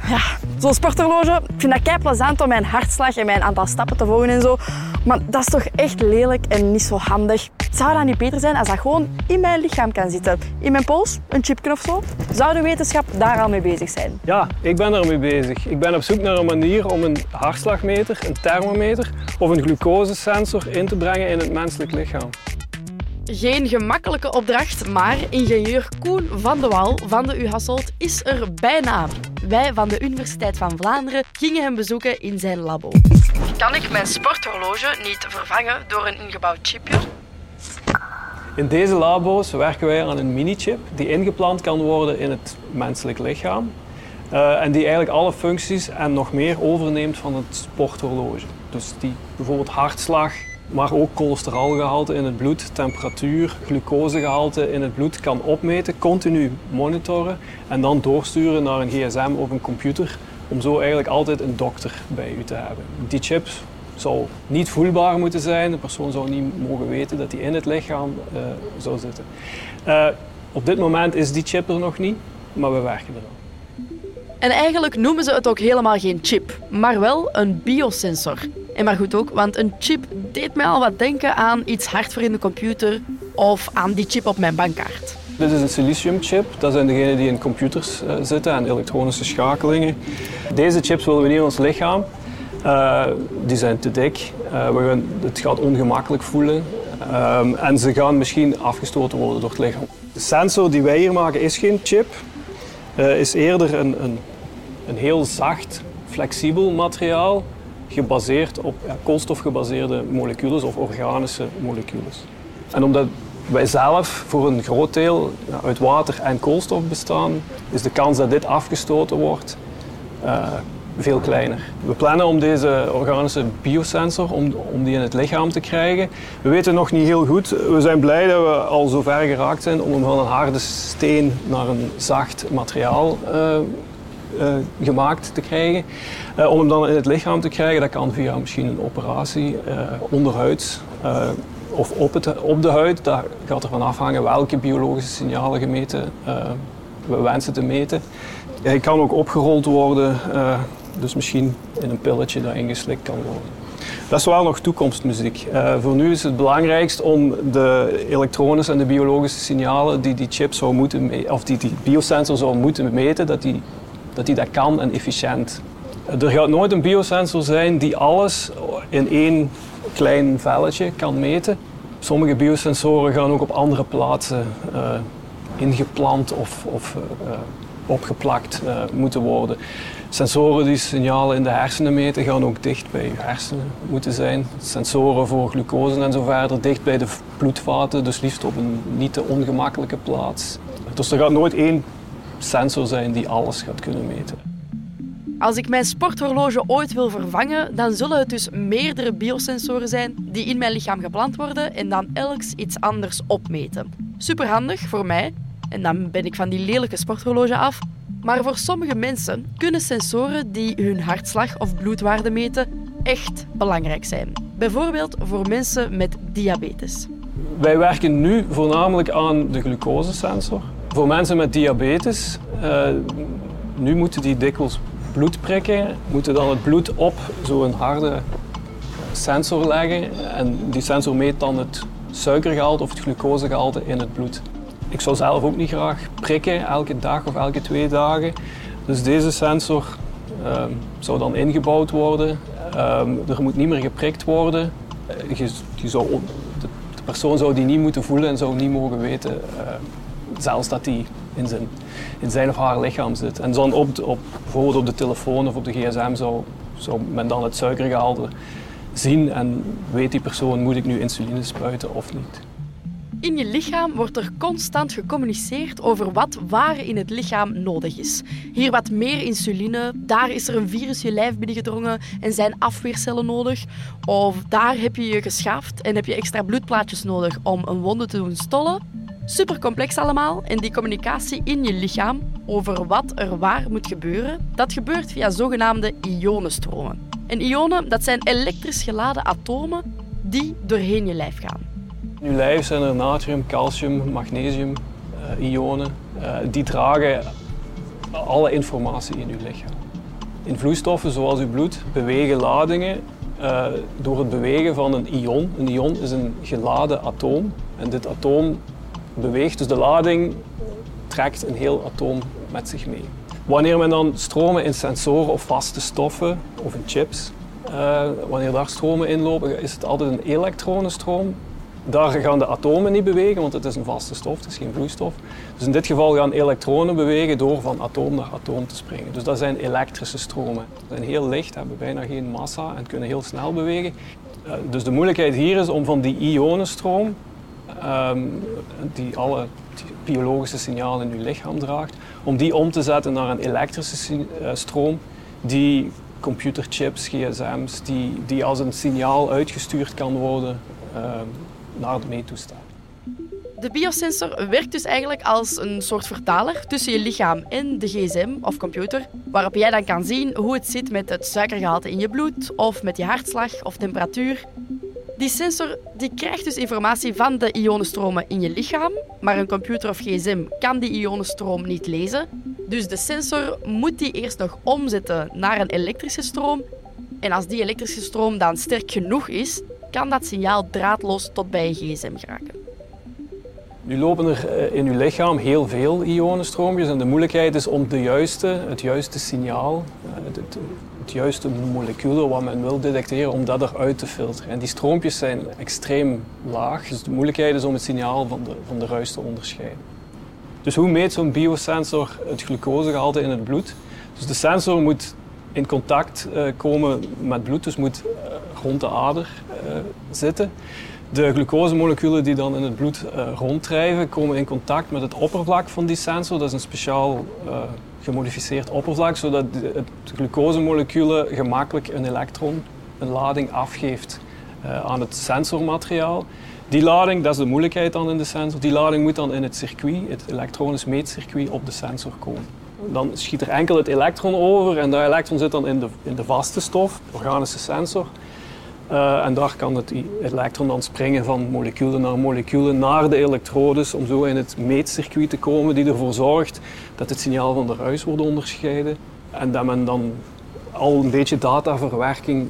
Ja, zo'n sporthorloge, ik vind dat kei plezant om mijn hartslag en mijn aantal stappen te volgen en zo. Maar dat is toch echt lelijk en niet zo handig. Zou dat niet beter zijn als dat gewoon in mijn lichaam kan zitten? In mijn pols, een chipje of zo? Zou de wetenschap daar al mee bezig zijn? Ja, ik ben ermee bezig. Ik ben op zoek naar een manier om een hartslagmeter, een thermometer of een glucosesensor in te brengen in het menselijk lichaam. Geen gemakkelijke opdracht, maar ingenieur Koen van de Wal van de U Hasselt is er bijna. Wij van de Universiteit van Vlaanderen gingen hem bezoeken in zijn labo. Kan ik mijn sporthorloge niet vervangen door een ingebouwd chipje? In deze labo's werken wij aan een mini-chip die ingeplant kan worden in het menselijk lichaam. En die eigenlijk alle functies en nog meer overneemt van het sporthorloge. Dus die bijvoorbeeld hartslag, maar ook cholesterolgehalte in het bloed, temperatuur, glucosegehalte in het bloed kan opmeten, continu monitoren en dan doorsturen naar een gsm of een computer om zo eigenlijk altijd een dokter bij u te hebben. Die chip zou niet voelbaar moeten zijn, de persoon zou niet mogen weten dat die in het lichaam zou zitten. Op dit moment is die chip er nog niet, maar we werken eraan. En eigenlijk noemen ze het ook helemaal geen chip, maar wel een biosensor. En maar goed ook, want een chip deed mij al wat denken aan iets hard voor in de computer of aan die chip op mijn bankkaart. Dit is een siliciumchip, dat zijn degenen die in computers zitten en elektronische schakelingen. Deze chips willen we niet in ons lichaam. Die zijn te dik, het gaat ongemakkelijk voelen en ze gaan misschien afgestoten worden door het lichaam. De sensor die wij hier maken is geen chip, is eerder een heel zacht, flexibel materiaal gebaseerd op koolstofgebaseerde moleculen of organische moleculen. En omdat wij zelf voor een groot deel uit water en koolstof bestaan, is de kans dat dit afgestoten wordt veel kleiner. We plannen om deze organische biosensor om die in het lichaam te krijgen. We weten nog niet heel goed. We zijn blij dat we al zo ver geraakt zijn om hem van een harde steen naar een zacht materiaal gemaakt te krijgen. Om hem dan in het lichaam te krijgen, dat kan via misschien een operatie onderhuids of op de huid. Daar gaat ervan afhangen welke biologische signalen gemeten we wensen te meten. Hij kan ook opgerold worden, dus misschien in een pilletje dat ingeslikt kan worden. Dat is wel nog toekomstmuziek. Voor nu is het belangrijkst om de elektronische en de biologische signalen die die chip zou moeten of die biosensor zou moeten meten, dat die kan en efficiënt. Er gaat nooit een biosensor zijn die alles in één klein velletje kan meten. Sommige biosensoren gaan ook op andere plaatsen ingeplant of opgeplakt moeten worden. Sensoren die signalen in de hersenen meten gaan ook dicht bij je hersenen moeten zijn. Sensoren voor glucose en zo verder dicht bij de bloedvaten, dus liefst op een niet te ongemakkelijke plaats. Dus er gaat nooit één sensor zijn die alles gaat kunnen meten. Als ik mijn sporthorloge ooit wil vervangen, dan zullen het dus meerdere biosensoren zijn die in mijn lichaam geplant worden en dan elks iets anders opmeten. Superhandig voor mij, en dan ben ik van die lelijke sporthorloge af. Maar voor sommige mensen kunnen sensoren die hun hartslag of bloedwaarde meten echt belangrijk zijn. Bijvoorbeeld voor mensen met diabetes. Wij werken nu voornamelijk aan de glucosesensor. Voor mensen met diabetes, nu moeten die dikwijls bloed prikken, moeten dan het bloed op zo'n harde sensor leggen en die sensor meet dan het suikergehalte of het glucosegehalte in het bloed. Ik zou zelf ook niet graag prikken, elke dag of elke 2 dagen. Dus deze sensor zou dan ingebouwd worden. Er moet niet meer geprikt worden. De persoon zou die niet moeten voelen en zou niet mogen weten, zelfs dat die in zijn of haar lichaam zit. En dan bijvoorbeeld op de telefoon of op de gsm zou men dan het suikergehalte zien en weet die persoon, moet ik nu insuline spuiten of niet. In je lichaam wordt er constant gecommuniceerd over wat waar in het lichaam nodig is. Hier wat meer insuline, daar is er een virus je lijf binnengedrongen en zijn afweercellen nodig. Of daar heb je je geschaafd en heb je extra bloedplaatjes nodig om een wonde te doen stollen. Super complex allemaal en die communicatie in je lichaam over wat er waar moet gebeuren, dat gebeurt via zogenaamde ionenstromen. En ionen, dat zijn elektrisch geladen atomen die doorheen je lijf gaan. In je lijf zijn er natrium, calcium, magnesium, ionen. Die dragen alle informatie in je lichaam. In vloeistoffen zoals uw bloed bewegen ladingen door het bewegen van een ion. Een ion is een geladen atoom en dit atoom beweegt, dus de lading trekt een heel atoom met zich mee. Wanneer men dan stromen in sensoren of vaste stoffen of in chips, wanneer daar stromen inlopen, is het altijd een elektronenstroom. Daar gaan de atomen niet bewegen, want het is een vaste stof, het is geen vloeistof. Dus in dit geval gaan elektronen bewegen door van atoom naar atoom te springen. Dus dat zijn elektrische stromen. Ze zijn heel licht, hebben bijna geen massa en kunnen heel snel bewegen. Dus de moeilijkheid hier is om van die ionenstroom, die alle biologische signalen in uw lichaam draagt, om die om te zetten naar een elektrische stroom die computerchips, gsm's, die als een signaal uitgestuurd kan worden naar het meetoestel. De biosensor werkt dus eigenlijk als een soort vertaler tussen je lichaam en de gsm of computer, waarop jij dan kan zien hoe het zit met het suikergehalte in je bloed of met je hartslag of temperatuur. Die sensor die krijgt dus informatie van de ionenstromen in je lichaam, maar een computer of gsm kan die ionenstroom niet lezen. Dus de sensor moet die eerst nog omzetten naar een elektrische stroom. En als die elektrische stroom dan sterk genoeg is, kan dat signaal draadloos tot bij je gsm geraken. Nu lopen er in uw lichaam heel veel ionenstroompjes en de moeilijkheid is om het juiste signaal, het juiste moleculen wat men wil detecteren, om dat eruit te filteren. En die stroompjes zijn extreem laag, dus de moeilijkheid is om het signaal van de ruis te onderscheiden. Dus hoe meet zo'n biosensor het glucosegehalte in het bloed? Dus de sensor moet in contact komen met bloed, dus moet rond de ader zitten. De glucosemoleculen die dan in het bloed ronddrijven, komen in contact met het oppervlak van die sensor. Dat is een speciaal gemodificeerd oppervlak, zodat het glucosemoleculen gemakkelijk een elektron, een lading afgeeft aan het sensormateriaal. Die lading, dat is de moeilijkheid dan in de sensor, die lading moet dan in het circuit, het elektronisch meetcircuit, op de sensor komen. Dan schiet er enkel het elektron over en dat elektron zit dan in de vaste stof, de organische sensor. En daar kan het elektron dan springen van moleculen naar de elektrodes om zo in het meetcircuit te komen die ervoor zorgt dat het signaal van de ruis wordt onderscheiden en dat men dan al een beetje dataverwerking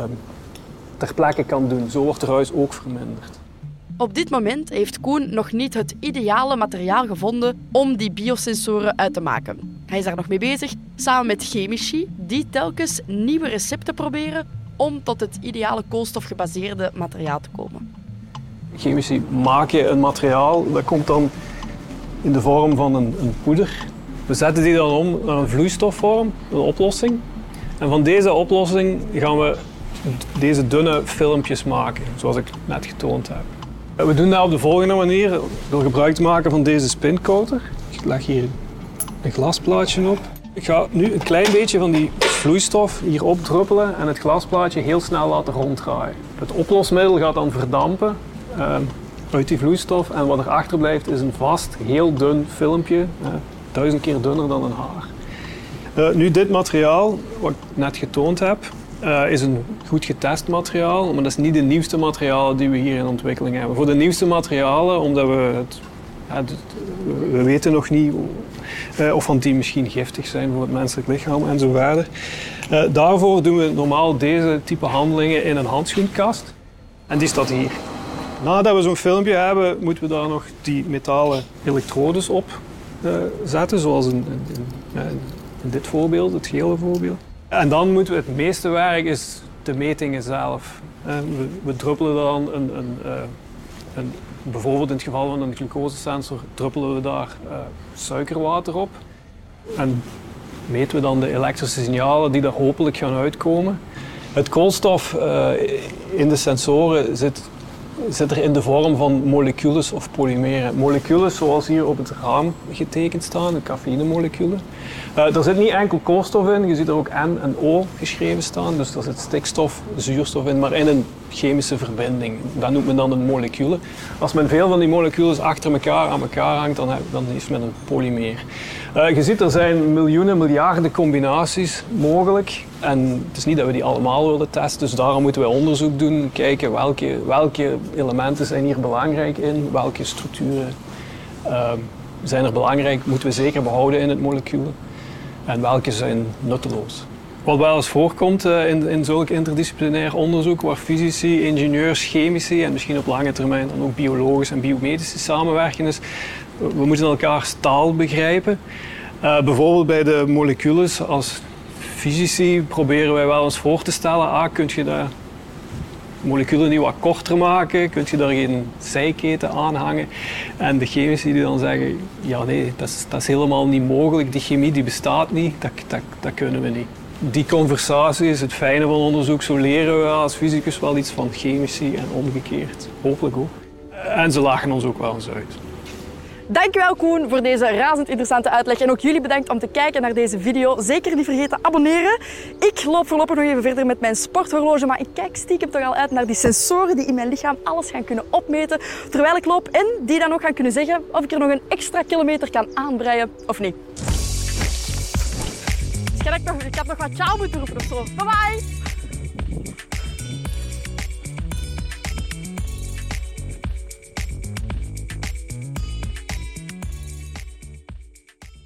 ter plekke kan doen. Zo wordt de ruis ook verminderd. Op dit moment heeft Koen nog niet het ideale materiaal gevonden om die biosensoren uit te maken. Hij is daar nog mee bezig, samen met chemici, die telkens nieuwe recepten proberen om tot het ideale koolstofgebaseerde materiaal te komen. Chemici maken een materiaal, dat komt dan in de vorm van een poeder. We zetten die dan om naar een vloeistofvorm, een oplossing. En van deze oplossing gaan we deze dunne filmpjes maken, zoals ik net getoond heb. We doen dat op de volgende manier, door gebruik te maken van deze spincoater. Ik leg hier een glasplaatje op. Ik ga nu een klein beetje van die vloeistof hier opdruppelen en het glasplaatje heel snel laten ronddraaien. Het oplosmiddel gaat dan verdampen uit die vloeistof en wat er achterblijft is een vast, heel dun filmpje, 1000 keer dunner dan een haar. Nu dit materiaal, wat ik net getoond heb, is een goed getest materiaal, maar dat is niet de nieuwste materialen die we hier in ontwikkeling hebben. Voor de nieuwste materialen, omdat we weten nog niet of van die misschien giftig zijn voor het menselijk lichaam en zo verder. Daarvoor doen we normaal deze type handelingen in een handschoenkast. En die staat hier. Nadat we zo'n filmpje hebben, moeten we daar nog die metalen elektrodes op zetten, zoals in dit voorbeeld, het gele voorbeeld. En dan moeten we het meeste werk is de metingen zelf. We druppelen dan bijvoorbeeld in het geval van een glucosesensor druppelen we daar suikerwater op. En meten we dan de elektrische signalen die daar hopelijk gaan uitkomen. Het koolstof in de sensoren zit er in de vorm van moleculen of polymeren. Moleculen zoals hier op het raam getekend staan, de cafeïnemoleculen. Er zit niet enkel koolstof in, je ziet er ook N en O geschreven staan. Dus er zit stikstof, zuurstof in, maar in een chemische verbinding. Dat noemt men dan een molecule. Als men veel van die moleculen achter elkaar aan elkaar hangt, dan heeft men een polymeer. Je ziet, er zijn miljoenen, miljarden combinaties mogelijk. En het is niet dat we die allemaal willen testen, dus daarom moeten wij onderzoek doen, kijken welke elementen zijn hier belangrijk in, welke structuren zijn er belangrijk, moeten we zeker behouden in het molecuul en welke zijn nutteloos. Wat wel eens voorkomt in zulk interdisciplinair onderzoek, waar fysici, ingenieurs, chemici en misschien op lange termijn dan ook biologisch en biomedici samenwerken, is we moeten elkaars taal begrijpen. Bijvoorbeeld bij de moleculen, als fysici proberen wij wel eens voor te stellen, kun je de moleculen niet wat korter maken, kun je daar geen zijketen aan hangen. En de chemici die dan zeggen, ja nee, dat is helemaal niet mogelijk, die chemie die bestaat niet, dat kunnen we niet. Die conversatie is het fijne van onderzoek, zo leren we als fysicus wel iets van chemici en omgekeerd, hopelijk ook. En ze lachen ons ook wel eens uit. Dankjewel Koen voor deze razend interessante uitleg en ook jullie bedankt om te kijken naar deze video. Zeker niet vergeten abonneren. Ik loop voorlopig nog even verder met mijn sporthorloge, maar ik kijk stiekem toch al uit naar die sensoren die in mijn lichaam alles gaan kunnen opmeten terwijl ik loop en die dan ook gaan kunnen zeggen of ik er nog een extra kilometer kan aanbreien of niet. Ik had nog wat ciao moeten roepen of zo. Bye bye!